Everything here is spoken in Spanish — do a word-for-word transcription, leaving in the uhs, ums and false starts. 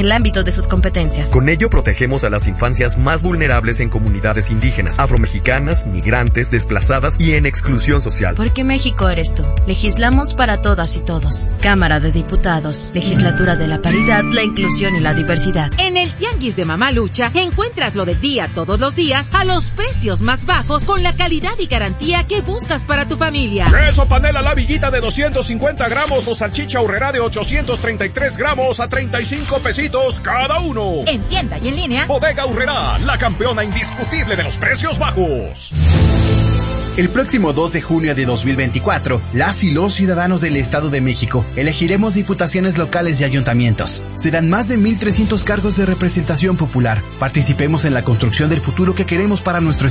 el ámbito de sus competencias. Con ello protegemos a las infancias más vulnerables en comunidades indígenas, afromexicanas, migrantes, desplazadas y en exclusión social. Porque México eres tú. Legislamos para todas y todos. Cámara de Diputados. Legislatura de la Paridad, la Inclusión y la Diversidad. En el Tianguis de Mamalucha encuentras lo del día todos los días a los precios más bajos con la calidad y garantía que buscas para tu familia. Queso panela la villita de doscientos cincuenta gramos o salchicha Aurrerá de ochocientos treinta y tres gramos a treinta y cinco pesitos cada uno. En tienda y en línea. Bodega Aurrerá, la campeona indiscutible de los precios bajos. El próximo dos de junio de dos mil veinticuatro, las y los ciudadanos del Estado de México elegiremos diputaciones locales y ayuntamientos. Serán más de mil trescientos cargos de representación popular. Participemos en la construcción del futuro que queremos para nuestro